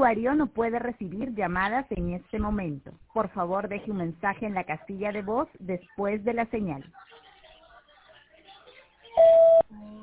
usuario no puede recibir llamadas en este momento. Por favor, deje un mensaje en la casilla de voz después de la señal.